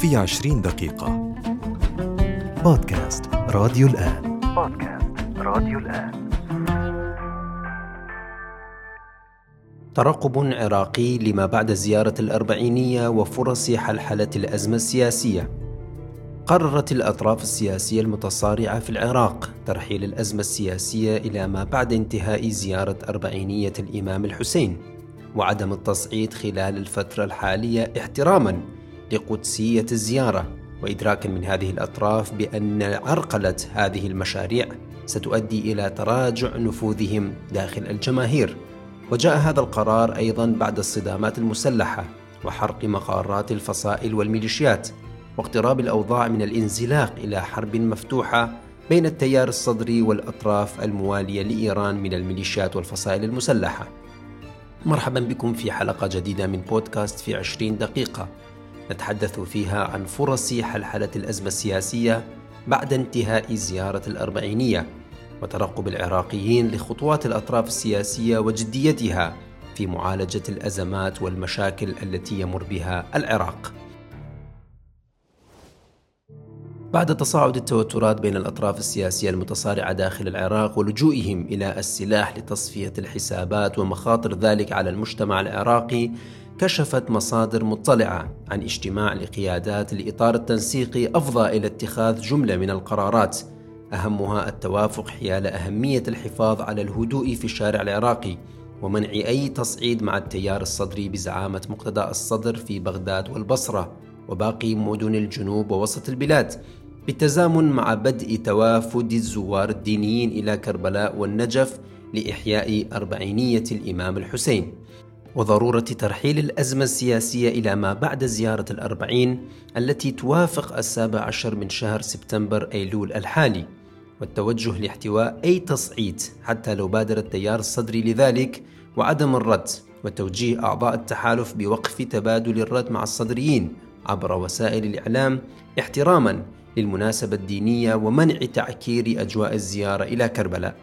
في 20 دقيقة. بودكاست راديو الآن. ترقب عراقي لما بعد زيارة الأربعينية وفرص حلحلة الأزمة السياسية. قررت الأطراف السياسية المتصارعة في العراق ترحيل الأزمة السياسية إلى ما بعد انتهاء زيارة أربعينية الإمام الحسين، وعدم التصعيد خلال الفترة الحالية احتراما لقدسية الزيارة، وإدراكا من هذه الأطراف بأن عرقلة هذه المشاريع ستؤدي إلى تراجع نفوذهم داخل الجماهير. وجاء هذا القرار أيضا بعد الصدامات المسلحة وحرق مقرات الفصائل والميليشيات، واقتراب الأوضاع من الانزلاق إلى حرب مفتوحة بين التيار الصدري والأطراف الموالية لإيران من الميليشيات والفصائل المسلحة. مرحبا بكم في حلقة جديدة من بودكاست في 20 دقيقة، نتحدث فيها عن فرص حلحلة الأزمة السياسية بعد انتهاء زيارة الأربعينية، وترقب العراقيين لخطوات الأطراف السياسية وجديتها في معالجة الأزمات والمشاكل التي يمر بها العراق. بعد تصاعد التوترات بين الأطراف السياسية المتصارعة داخل العراق ولجوئهم إلى السلاح لتصفية الحسابات ومخاطر ذلك على المجتمع العراقي، كشفت مصادر مطلعة عن اجتماع لقيادات الإطار التنسيقي أفضى إلى اتخاذ جملة من القرارات، أهمها التوافق حيال أهمية الحفاظ على الهدوء في الشارع العراقي ومنع أي تصعيد مع التيار الصدري بزعامة مقتدى الصدر في بغداد والبصرة وباقي مدن الجنوب ووسط البلاد، بالتزامن مع بدء توافد الزوار الدينيين إلى كربلاء والنجف لإحياء أربعينية الإمام الحسين، وضرورة ترحيل الأزمة السياسية إلى ما بعد زيارة الأربعين التي توافق 17 من شهر سبتمبر أيلول الحالي، والتوجه لاحتواء أي تصعيد حتى لو بادر التيار الصدري لذلك، وعدم الرد، وتوجيه أعضاء التحالف بوقف تبادل الرد مع الصدريين عبر وسائل الإعلام احتراما للمناسبة الدينية ومنع تعكير أجواء الزيارة إلى كربلاء.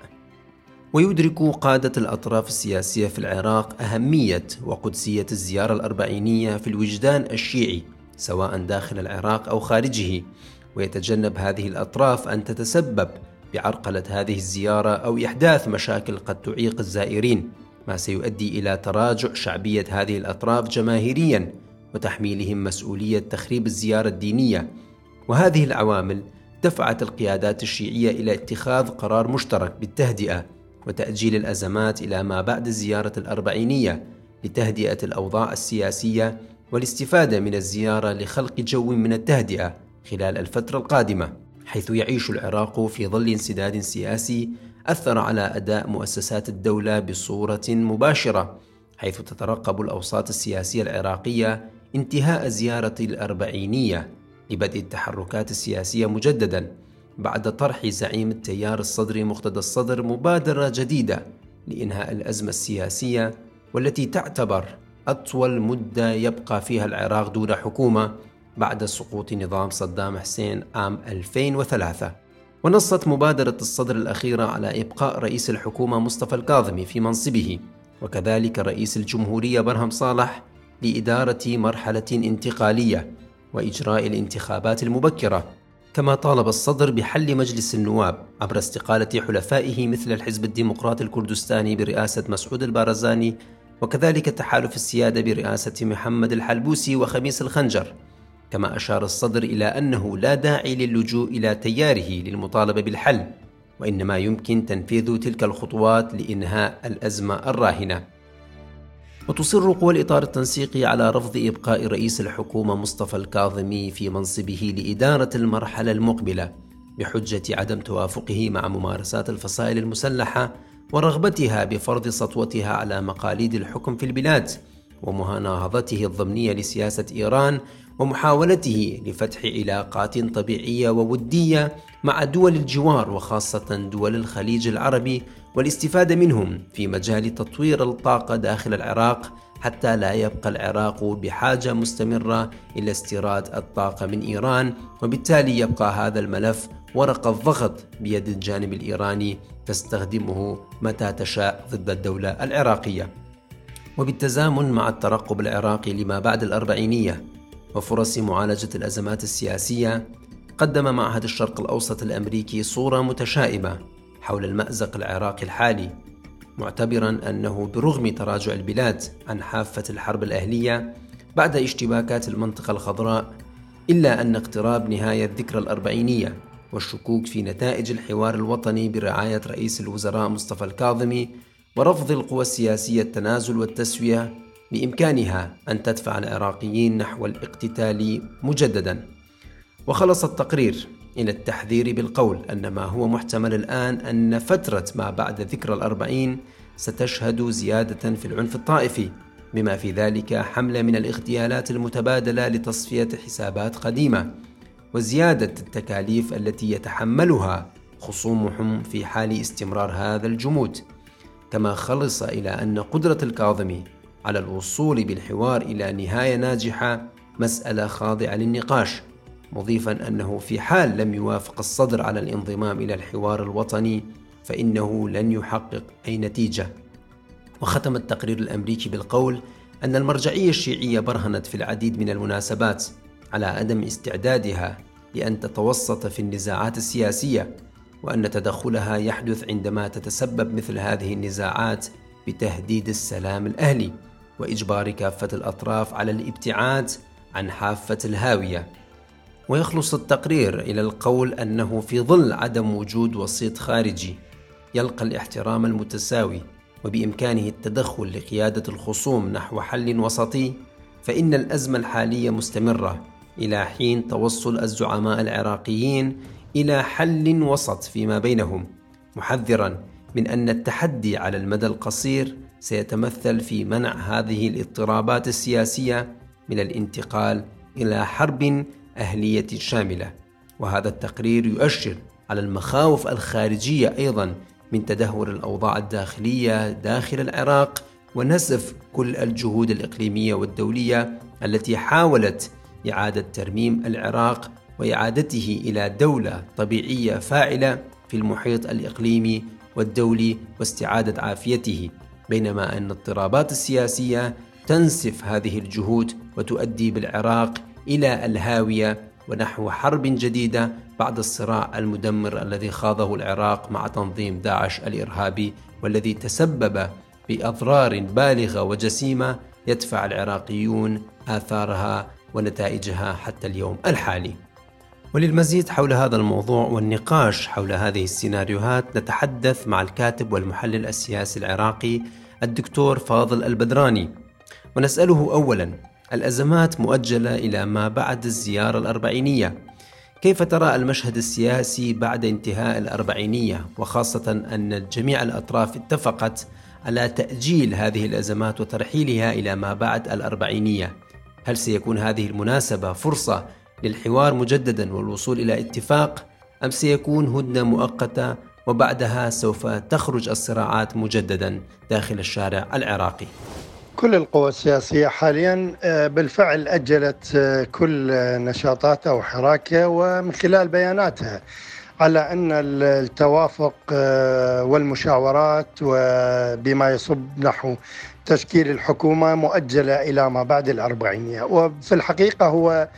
ويدرك قادة الأطراف السياسية في العراق أهمية وقدسية الزيارة الأربعينية في الوجدان الشيعي سواء داخل العراق أو خارجه، ويتجنب هذه الأطراف أن تتسبب بعرقلة هذه الزيارة أو إحداث مشاكل قد تعيق الزائرين، ما سيؤدي إلى تراجع شعبية هذه الأطراف جماهيريا وتحميلهم مسؤولية تخريب الزيارة الدينية. وهذه العوامل دفعت القيادات الشيعية إلى اتخاذ قرار مشترك بالتهدئة وتأجيل الأزمات إلى ما بعد زيارة الأربعينية لتهدئة الأوضاع السياسية والاستفادة من الزيارة لخلق جو من التهدئة خلال الفترة القادمة، حيث يعيش العراق في ظل انسداد سياسي أثر على أداء مؤسسات الدولة بصورة مباشرة، حيث تترقب الأوساط السياسية العراقية انتهاء زيارة الأربعينية لبدء التحركات السياسية مجددا بعد طرح زعيم التيار الصدري مقتدى الصدر مبادرة جديدة لإنهاء الأزمة السياسية، والتي تعتبر أطول مدة يبقى فيها العراق دون حكومة بعد سقوط نظام صدام حسين عام 2003. ونصت مبادرة الصدر الأخيرة على إبقاء رئيس الحكومة مصطفى الكاظمي في منصبه، وكذلك رئيس الجمهورية برهم صالح لإدارة مرحلة انتقالية وإجراء الانتخابات المبكرة. كما طالب الصدر بحل مجلس النواب عبر استقالة حلفائه مثل الحزب الديمقراطي الكردستاني برئاسة مسعود البارزاني، وكذلك تحالف السيادة برئاسة محمد الحلبوسي وخميس الخنجر. كما أشار الصدر إلى أنه لا داعي للجوء إلى تياره للمطالبة بالحل، وإنما يمكن تنفيذ تلك الخطوات لإنهاء الأزمة الراهنة. وتصر قوى الإطار التنسيقي على رفض إبقاء رئيس الحكومة مصطفى الكاظمي في منصبه لإدارة المرحلة المقبلة بحجة عدم توافقه مع ممارسات الفصائل المسلحة ورغبتها بفرض سطوتها على مقاليد الحكم في البلاد، ومناهضته الضمنية لسياسة إيران ومحاولته لفتح علاقات طبيعية وودية مع دول الجوار وخاصة دول الخليج العربي والاستفادة منهم في مجال تطوير الطاقة داخل العراق، حتى لا يبقى العراق بحاجة مستمرة إلى استيراد الطاقة من إيران، وبالتالي يبقى هذا الملف ورقة ضغط بيد الجانب الإيراني تستخدمه متى تشاء ضد الدولة العراقية. وبالتزامن مع الترقب العراقي لما بعد الأربعينية، وفرص معالجة الأزمات السياسية، قدم معهد الشرق الأوسط الأمريكي صورة متشائمة حول المأزق العراقي الحالي، معتبراً أنه برغم تراجع البلاد عن حافة الحرب الأهلية بعد اشتباكات المنطقة الخضراء، إلا أن اقتراب نهاية الذكرى الأربعينية والشكوك في نتائج الحوار الوطني برعاية رئيس الوزراء مصطفى الكاظمي ورفض القوى السياسية التنازل والتسوية بإمكانها أن تدفع العراقيين نحو الاقتتال مجدداً. وخلص التقرير إلى التحذير بالقول أن ما هو محتمل الآن أن فترة ما بعد ذكرى الأربعين ستشهد زيادة في العنف الطائفي، بما في ذلك حملة من الاغتيالات المتبادلة لتصفية حسابات قديمة، وزيادة التكاليف التي يتحملها خصومهم في حال استمرار هذا الجمود. كما خلص إلى أن قدرة الكاظمي على الوصول بالحوار إلى نهاية ناجحة مسألة خاضعة للنقاش، مضيفا أنه في حال لم يوافق الصدر على الانضمام إلى الحوار الوطني فإنه لن يحقق أي نتيجة. وختم التقرير الأمريكي بالقول أن المرجعية الشيعية برهنت في العديد من المناسبات على عدم استعدادها لأن تتوسط في النزاعات السياسية، وأن تدخلها يحدث عندما تتسبب مثل هذه النزاعات بتهديد السلام الأهلي وإجبار كافة الأطراف على الابتعاد عن حافة الهاوية. ويخلص التقرير إلى القول أنه في ظل عدم وجود وسيط خارجي يلقى الاحترام المتساوي وبإمكانه التدخل لقيادة الخصوم نحو حل وسطي، فإن الأزمة الحالية مستمرة إلى حين توصل الزعماء العراقيين إلى حل وسط فيما بينهم، محذرا من أن التحدي على المدى القصير سيتمثل في منع هذه الاضطرابات السياسية من الانتقال إلى حرب أهلية شاملة. وهذا التقرير يؤشر على المخاوف الخارجية أيضا من تدهور الأوضاع الداخلية داخل العراق ونسف كل الجهود الإقليمية والدولية التي حاولت إعادة ترميم العراق وإعادته إلى دولة طبيعية فاعلة في المحيط الإقليمي والدولي واستعادة عافيته، بينما أن الاضطرابات السياسية تنسف هذه الجهود وتؤدي بالعراق إلى الهاوية ونحو حرب جديدة بعد الصراع المدمر الذي خاضه العراق مع تنظيم داعش الإرهابي، والذي تسبب بأضرار بالغة وجسيمة يدفع العراقيون آثارها ونتائجها حتى اليوم الحالي. وللمزيد حول هذا الموضوع والنقاش حول هذه السيناريوهات نتحدث مع الكاتب والمحلل السياسي العراقي الدكتور فاضل البدراني، ونسأله أولا: الأزمات مؤجلة إلى ما بعد الزيارة الأربعينية، كيف ترى المشهد السياسي بعد انتهاء الأربعينية، وخاصة أن جميع الأطراف اتفقت على تأجيل هذه الأزمات وترحيلها إلى ما بعد الأربعينية؟ هل سيكون هذه المناسبة فرصة للحوار مجددا والوصول إلى اتفاق، أم سيكون هدنة مؤقتة وبعدها سوف تخرج الصراعات مجددا داخل الشارع العراقي؟ كل القوى السياسية حاليا بالفعل أجلت كل نشاطاتها وحراكها ومن خلال بياناتها على أن التوافق والمشاورات وبما يصب نحو تشكيل الحكومة مؤجلة إلى ما بعد الأربعينية. وفي الحقيقة هو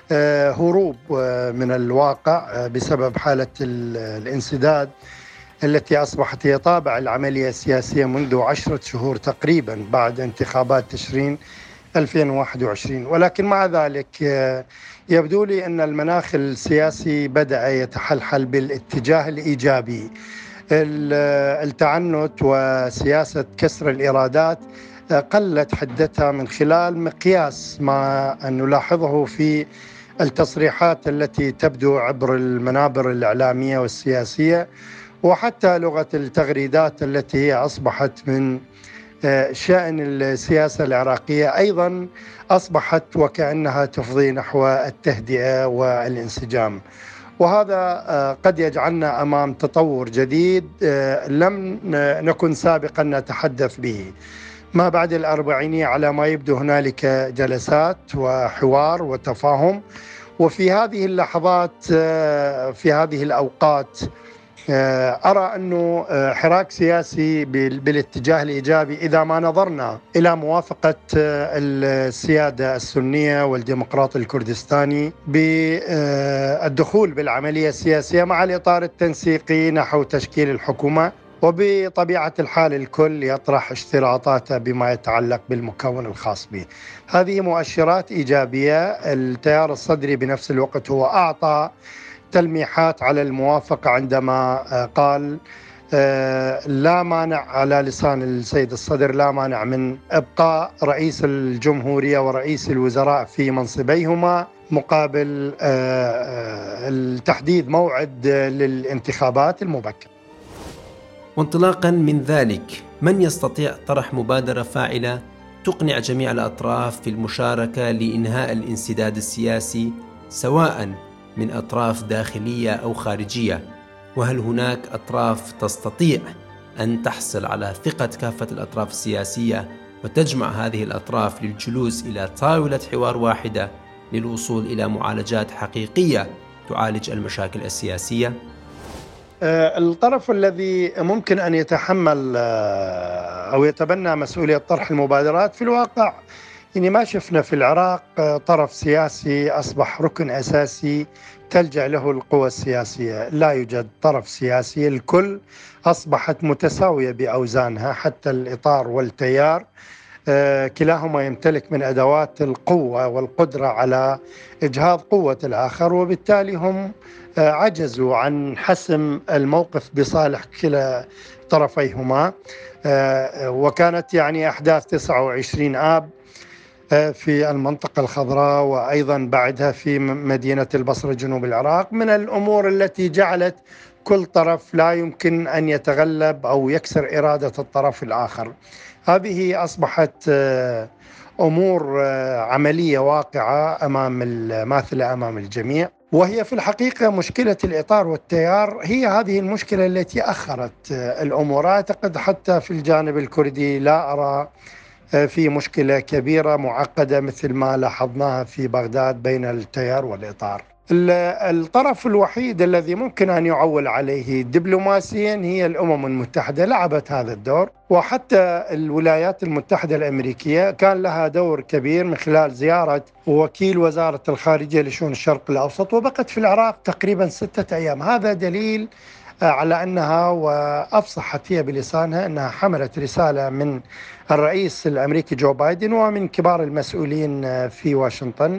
هروب من الواقع بسبب حالة الانسداد التي أصبحت هي طابع العملية السياسية منذ 10 شهور تقريبا بعد انتخابات تشرين 2021. ولكن مع ذلك يبدو لي أن المناخ السياسي بدأ يتحلحل بالاتجاه الإيجابي. التعنت وسياسة كسر الإرادات قلت حدتها من خلال مقياس ما نلاحظه في التصريحات التي تبدو عبر المنابر الإعلامية والسياسية، وحتى لغة التغريدات التي هي أصبحت من شأن السياسة العراقية أيضا أصبحت وكأنها تفضي نحو التهدئة والانسجام. وهذا قد يجعلنا أمام تطور جديد لم نكن سابقا نتحدث به. ما بعد الأربعينية على ما يبدو هنالك جلسات وحوار وتفاهم، وفي هذه اللحظات في هذه الأوقات أرى أنه حراك سياسي بالاتجاه الإيجابي إذا ما نظرنا إلى موافقة السيادة السنية والديمقراط الكردستاني بالدخول بالعملية السياسية مع الإطار التنسيقي نحو تشكيل الحكومة، وبطبيعة الحال الكل يطرح اشتراطاته بما يتعلق بالمكون الخاص به. هذه مؤشرات إيجابية. التيار الصدري بنفس الوقت هو أعطى تلميحات على الموافقة عندما قال لا مانع على لسان السيد الصدر، لا مانع من إبقاء رئيس الجمهورية ورئيس الوزراء في منصبيهما مقابل التحديد موعد للانتخابات المبكرة. وانطلاقا من ذلك، من يستطيع طرح مبادرة فاعلة تقنع جميع الأطراف في المشاركة لإنهاء الانسداد السياسي، سواء من أطراف داخلية أو خارجية؟ وهل هناك أطراف تستطيع أن تحصل على ثقة كافة الأطراف السياسية وتجمع هذه الأطراف للجلوس إلى طاولة حوار واحدة للوصول إلى معالجات حقيقية تعالج المشاكل السياسية؟ الطرف الذي ممكن أن يتحمل أو يتبنى مسؤولية طرح المبادرات في الواقع، يعني ما شفنا في العراق طرف سياسي أصبح ركن أساسي تلجأ له القوى السياسية. لا يوجد طرف سياسي، الكل أصبحت متساوية بأوزانها، حتى الإطار والتيار كلاهما يمتلك من أدوات القوة والقدرة على إجهاض قوة الآخر، وبالتالي هم عجزوا عن حسم الموقف بصالح كلا طرفيهما. وكانت يعني أحداث 29 آب في المنطقة الخضراء وأيضا بعدها في مدينة البصرة جنوب العراق من الأمور التي جعلت كل طرف لا يمكن أن يتغلب أو يكسر إرادة الطرف الآخر. هذه أصبحت أمور عملية واقعة ماثلة أمام الجميع، وهي في الحقيقة مشكلة الإطار والتيار. هي هذه المشكلة التي أخرت الأمور. أعتقد حتى في الجانب الكردي لا أرى في مشكلة كبيرة معقدة مثل ما لاحظناها في بغداد بين التيار والإطار. الطرف الوحيد الذي ممكن أن يعول عليه دبلوماسيا هي الأمم المتحدة، لعبت هذا الدور، وحتى الولايات المتحدة الأمريكية كان لها دور كبير من خلال زيارة وكيل وزارة الخارجية لشؤون الشرق الأوسط، وبقت في العراق تقريبا 6 أيام. هذا دليل على أنها، وأفصحت هي بلسانها، أنها حملت رسالة من الرئيس الأمريكي جو بايدن ومن كبار المسؤولين في واشنطن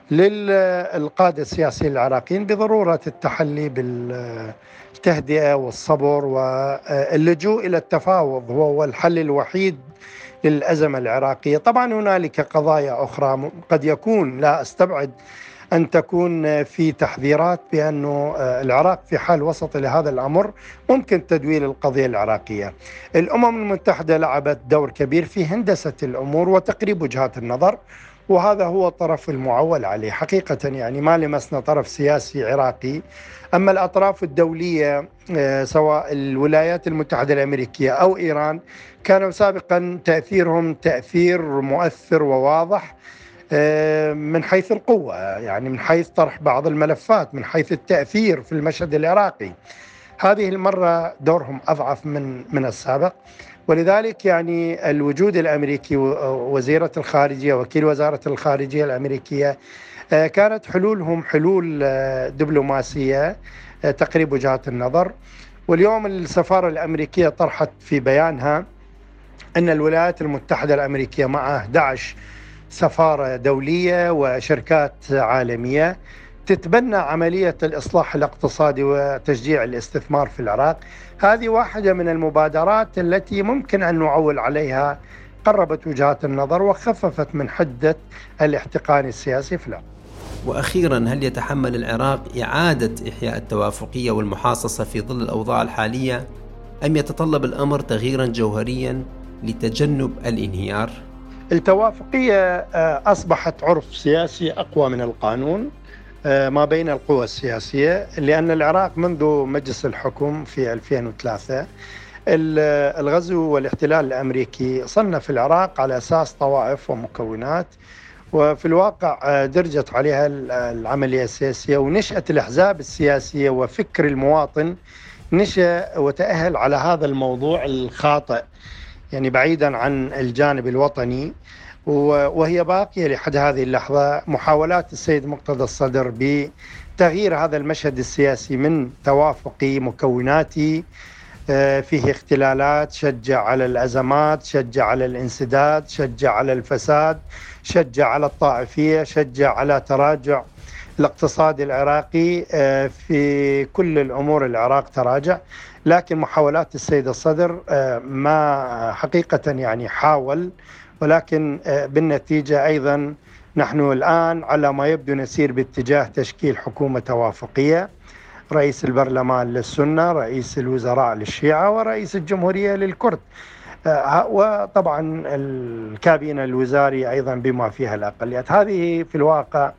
للقادة السياسيين العراقيين بضرورة التحلي بالتهدئة والصبر واللجوء إلى التفاوض، هو الحل الوحيد للأزمة العراقية. طبعا هنالك قضايا أخرى قد يكون، لا أستبعد أن تكون في تحذيرات بأنه العراق في حال وسط لهذا الأمر، ممكن تدويل القضية العراقية. الأمم المتحدة لعبت دور كبير في هندسة الأمور وتقريب وجهات النظر، وهذا هو الطرف المعول عليه حقيقة. يعني ما لمسنا طرف سياسي عراقي. أما الأطراف الدولية سواء الولايات المتحدة الأمريكية أو إيران، كانوا سابقا تأثيرهم تأثير مؤثر وواضح من حيث القوة، يعني من حيث طرح بعض الملفات، من حيث التأثير في المشهد العراقي. هذه المرة دورهم أضعف من السابق، ولذلك يعني الوجود الأمريكي، وزيرة الخارجية، وكيل وزارة الخارجية الأمريكية، كانت حلولهم حلول دبلوماسية تقريب وجهات النظر. واليوم السفارة الأمريكية طرحت في بيانها أن الولايات المتحدة الأمريكية مع 11 سفارة دولية وشركات عالمية تتبنى عملية الإصلاح الاقتصادي وتشجيع الاستثمار في العراق. هذه واحدة من المبادرات التي ممكن أن نعول عليها، قربت وجهات النظر وخففت من حدة الاحتقان السياسي في العراق. وأخيرا، هل يتحمل العراق إعادة إحياء التوافقية والمحاصصة في ظل الأوضاع الحالية، أم يتطلب الأمر تغييرا جوهريا لتجنب الانهيار؟ التوافقية أصبحت عرف سياسي أقوى من القانون ما بين القوى السياسية، لأن العراق منذ مجلس الحكم في 2003 الغزو والاحتلال الأمريكي صنف العراق على أساس طوائف ومكونات، وفي الواقع درجت عليها العملية السياسية ونشأت الأحزاب السياسية وفكر المواطن نشأ وتأهل على هذا الموضوع الخاطئ، يعني بعيدا عن الجانب الوطني، وهي باقية لحد هذه اللحظة محاولات السيد مقتدى الصدر بتغيير هذا المشهد السياسي من توافقي مكوناتي فيه اختلالات، شجع على الأزمات، شجع على الانسداد، شجع على الفساد، شجع على الطائفية، شجع على تراجع الاقتصاد العراقي. في كل الأمور العراق تراجع، لكن محاولات السيد الصدر ما حقيقة يعني حاول، ولكن بالنتيجة أيضا نحن الآن على ما يبدو نسير باتجاه تشكيل حكومة توافقية، رئيس البرلمان للسنة، رئيس الوزراء للشيعة، ورئيس الجمهورية للكرد، وطبعا الكابينة الوزاري أيضا بما فيها الأقليات. هذه في الواقع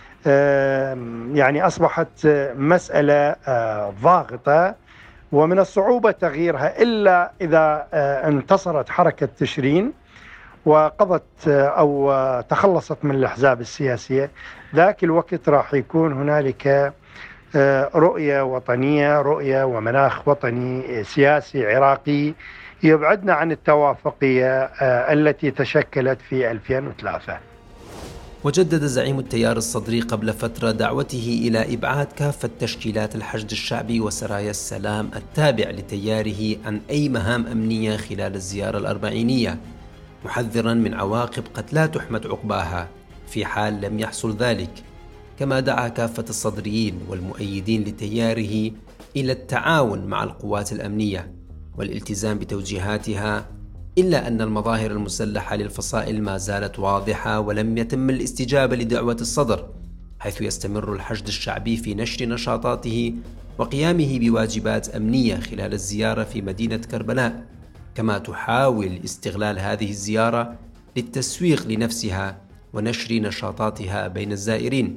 يعني أصبحت مسألة ضاغطة، ومن الصعوبة تغييرها إلا إذا انتصرت حركة تشرين وقضت أو تخلصت من الأحزاب السياسية. ذاك الوقت راح يكون هنالك رؤية وطنية، رؤية ومناخ وطني سياسي عراقي يبعدنا عن التوافقية التي تشكلت في 2003. وجدد زعيم التيار الصدري قبل فترة دعوته إلى إبعاد كافة تشكيلات الحشد الشعبي وسرايا السلام التابع لتياره عن أي مهام أمنية خلال الزيارة الأربعينية، محذرا من عواقب قد لا تحمد عقباها في حال لم يحصل ذلك. كما دعا كافة الصدريين والمؤيدين لتياره إلى التعاون مع القوات الأمنية والالتزام بتوجيهاتها، إلا أن المظاهر المسلحة للفصائل ما زالت واضحة، ولم يتم الاستجابة لدعوة الصدر، حيث يستمر الحشد الشعبي في نشر نشاطاته وقيامه بواجبات أمنية خلال الزيارة في مدينة كربلاء، كما تحاول استغلال هذه الزيارة للتسويق لنفسها ونشر نشاطاتها بين الزائرين.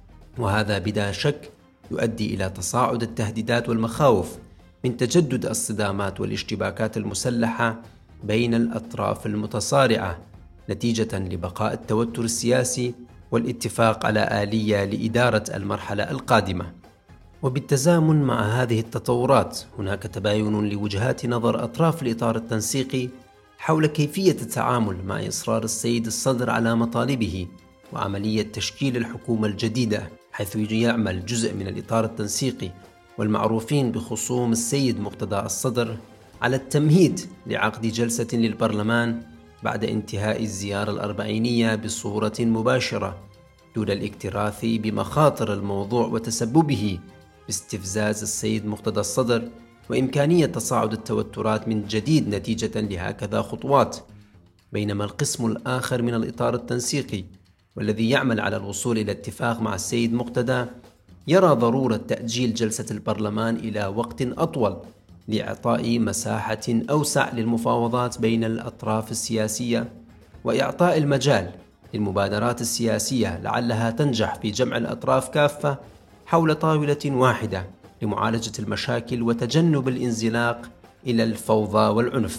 وهذا بلا شك يؤدي إلى تصاعد التهديدات والمخاوف من تجدد الصدامات والاشتباكات المسلحة بين الأطراف المتصارعة، نتيجة لبقاء التوتر السياسي والاتفاق على آلية لإدارة المرحلة القادمة. وبالتزامن مع هذه التطورات هناك تباين لوجهات نظر أطراف الإطار التنسيقي حول كيفية التعامل مع إصرار السيد الصدر على مطالبه وعملية تشكيل الحكومة الجديدة، حيث يعمل جزء من الإطار التنسيقي والمعروفين بخصوم السيد مقتدى الصدر على التمهيد لعقد جلسة للبرلمان بعد انتهاء الزيارة الأربعينية بصورة مباشرة، دون الاكتراث بمخاطر الموضوع وتسببه باستفزاز السيد مقتدى الصدر وإمكانية تصاعد التوترات من جديد نتيجة لهكذا خطوات. بينما القسم الآخر من الإطار التنسيقي والذي يعمل على الوصول إلى اتفاق مع السيد مقتدى يرى ضرورة تأجيل جلسة البرلمان إلى وقت أطول لإعطاء مساحة أوسع للمفاوضات بين الأطراف السياسية، وإعطاء المجال للمبادرات السياسية لعلها تنجح في جمع الأطراف كافة حول طاولة واحدة لمعالجة المشاكل وتجنب الانزلاق إلى الفوضى والعنف.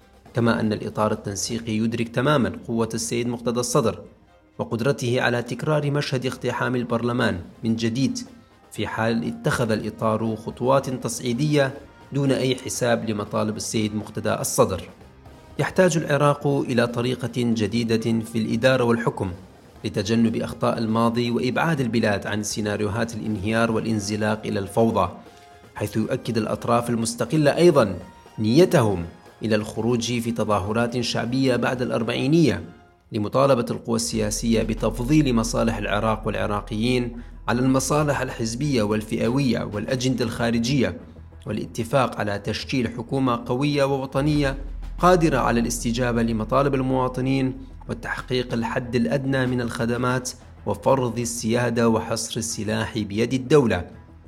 كما أن الإطار التنسيقي يدرك تماما قوة السيد مقتدى الصدر وقدرته على تكرار مشهد اقتحام البرلمان من جديد في حال اتخذ الإطار خطوات تصعيدية دون أي حساب لمطالب السيد مقتدى الصدر. يحتاج العراق إلى طريقة جديدة في الإدارة والحكم لتجنب أخطاء الماضي وإبعاد البلاد عن سيناريوهات الانهيار والانزلاق إلى الفوضى، حيث يؤكد الأطراف المستقلة أيضا نيتهم إلى الخروج في تظاهرات شعبية بعد الأربعينية لمطالبة القوى السياسية بتفضيل مصالح العراق والعراقيين على المصالح الحزبية والفئوية والأجندة الخارجية، والاتفاق على تشكيل حكومة قوية ووطنية قادرة على الاستجابة لمطالب المواطنين وتحقيق الحد الأدنى من الخدمات وفرض السيادة وحصر السلاح بيد الدولة.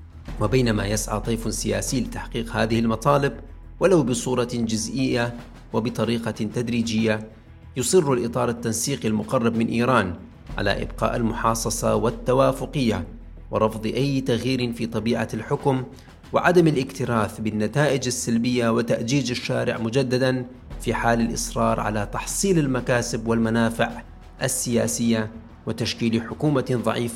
وبينما يسعى طيف سياسي لتحقيق هذه المطالب ولو بصورة جزئية وبطريقة تدريجية، يصر الإطار التنسيقي المقرب من إيران على إبقاء المحاصصة والتوافقية ورفض أي تغيير في طبيعة الحكم وعدم الاكتراث بالنتائج السلبية وتأجيج الشارع مجددا في حال الإصرار على تحصيل المكاسب والمنافع السياسية وتشكيل حكومة ضعيفة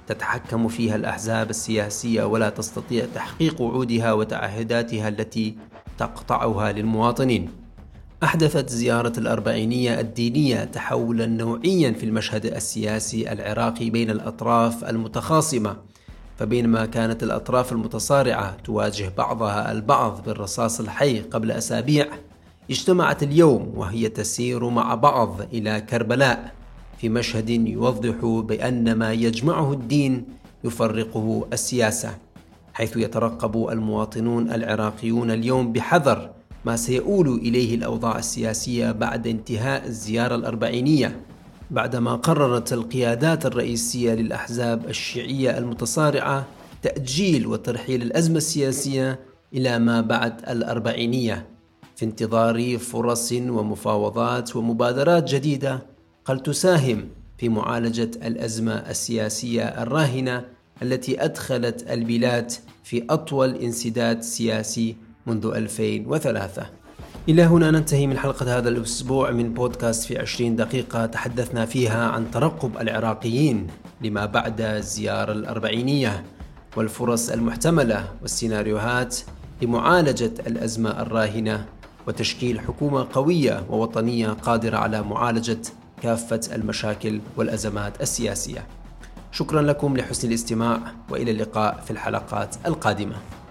تتحكم فيها الأحزاب السياسية ولا تستطيع تحقيق وعودها وتعهداتها التي تقطعها للمواطنين. أحدثت زيارة الأربعينية الدينية تحولا نوعيا في المشهد السياسي العراقي بين الأطراف المتخاصمة، فبينما كانت الأطراف المتصارعة تواجه بعضها البعض بالرصاص الحي قبل أسابيع، اجتمعت اليوم وهي تسير مع بعض إلى كربلاء في مشهد يوضح بأن ما يجمعه الدين يفرقه السياسة، حيث يترقب المواطنون العراقيون اليوم بحذر ما سيؤول إليه الأوضاع السياسية بعد انتهاء الزيارة الأربعينية، بعدما قررت القيادات الرئيسية للأحزاب الشيعية المتصارعة تأجيل وترحيل الأزمة السياسية إلى ما بعد الأربعينية في انتظار فرص ومفاوضات ومبادرات جديدة قد تساهم في معالجة الأزمة السياسية الراهنة التي أدخلت البلاد في أطول انسداد سياسي منذ 2003. إلى هنا ننتهي من حلقة هذا الأسبوع من بودكاست في 20 دقيقة تحدثنا فيها عن ترقب العراقيين لما بعد الزيارة الأربعينية والفرص المحتملة والسيناريوهات لمعالجة الأزمة الراهنة وتشكيل حكومة قوية ووطنية قادرة على معالجة كافة المشاكل والأزمات السياسية. شكرا لكم لحسن الاستماع، وإلى اللقاء في الحلقات القادمة.